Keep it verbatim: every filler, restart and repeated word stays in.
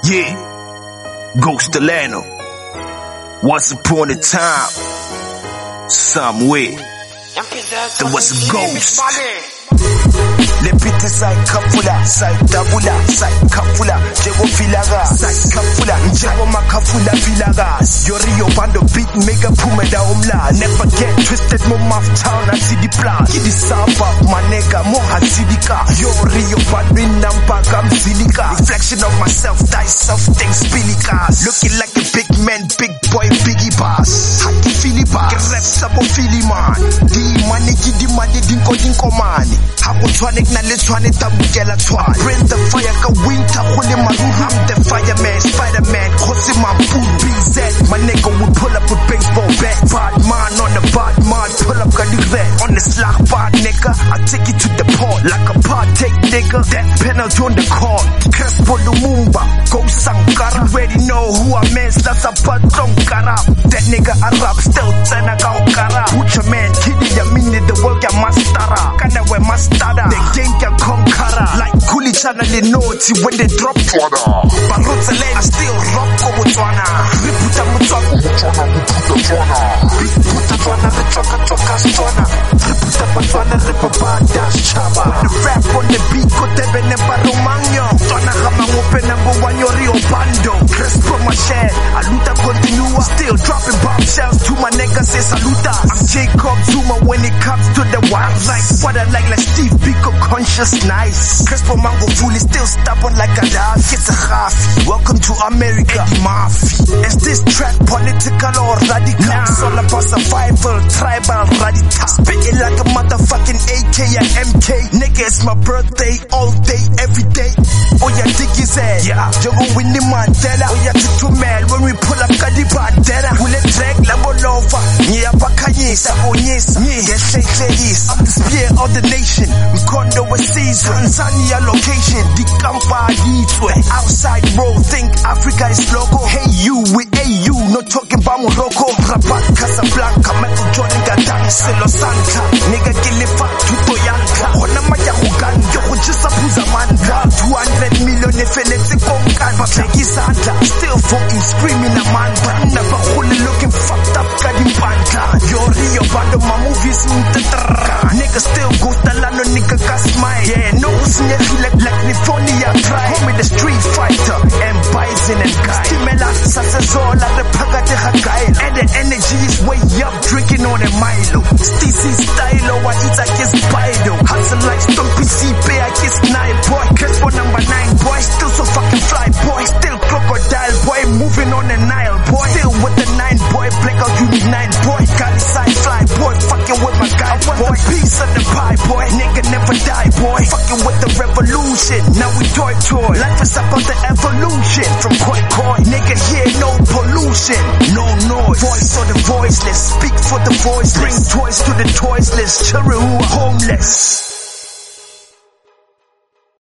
Yeah, Ghost Delano. Once upon a time, somewhere, there was a ghost. Lepite sai kafula, sai tabula, sai kafula, jego filaga, sai kafula, jego makafula filaga. Yori yo bando beat mega pumeda umla. Never get twisted, mo mouth town and city plus. Kidi samba, manega, mo hasidika. Yori yo bando nampa kam silika. Reflection of myself, thyself, things spilikas. Looking like a big man, big boy, biggie boss. Haki filipa, rap sabo filiman. Di money, di money, dinko dinko mani. Hako twanik na letwane tabukela twan. Bring the fire ka winter hule maruhu. I'm the fireman, Spider-Man, Kosi Mamboot, B Z. My nigga would pull up with baseball bat. Bad man on the bad man, pull up got the red. On the slack bad nigga, I take you to the port. Like a partake nigga, that penalty on the court. Crespo Lumumba, go Sankara. You already know who I miss, that's a patron kara. That nigga a rap still tena kaukara. Put your man, kiddy ya mini the world ya mastara. Kana we mastada, the game ya conqueror. Like Kuli channel in naughty when they drop water. Barutza lane, I still rock over Twana. Riputa mutwana, mutwana, riputa Twana. Riputa Twana, richoka choka stwana. Riputa Twana, riputa dash chaba. The rap on the beat, kotebe ne barumangyo. Twana kama ngope number one yori obando. Crespo my share, aluta continua. Still dropping bombshells to my nigga say saluta. I'm Jacob Zuma when it comes to the wild like what I like like Steve Biko conscious nice. Crespo Mango fully still stubborn like a dog. It's a half. Welcome to America, Eddie Murphy. Is this track political or radical? Nah. It's all about survival, tribal, radical. Spitting like a motherfucking A K and M K. Nigga, it's my birthday all day, every day. Oh yeah, dig his head. Yeah, Jogo Winnie Mandela. Oh yeah, Tito man, when we pull up Kadi Bandera. Wule drag, labo lova. Nya bakanyisa, onyisa. Yes, say is. I'm the spear of the nation. Mkondo was season. Tanzania location. The Kampa Yitwe. Outside road, think Africa is logo. Hey you, we A U, not talking about Morocco. Rabat Casablanca, Michael Jordan Gadang, Selo Santa. Nigga Gilifa, Tuto Yanka. Honamaya Hugan, Yoko Jisapuza Manda. two hundred million if it's a concan. But like his Santa, still fucking screaming a man. But never only looking fucked up, Kadim Panta. Yori, your band of my movies, nigga still goes to Lano, nigga got smile. Yeah, no, snake like California try. Call me the street fighter, and bison and guy. Stimela, Sasazola, the Pagate Hakai. And the energy is way up, drinking on a Milo. Stacy style, or it's like his Bido. Hustle like Stumpy C P, I kiss nine boy. Crespo number nine boy, still so fucking fly boy. Still crocodile boy, moving on the Nile boy. Still with the nine boy, blackout unit nine boy. Got side fly boy, fucking with my guy boy. The piece of the pie boy, nigga never die boy. Fucking with the revolution, now we toy toy. Life is about the evolution. From koi koi, nigga here no pollution, no noise. Voice of the voiceless, speak for the voiceless. Bring toys to the toyless, children who are homeless.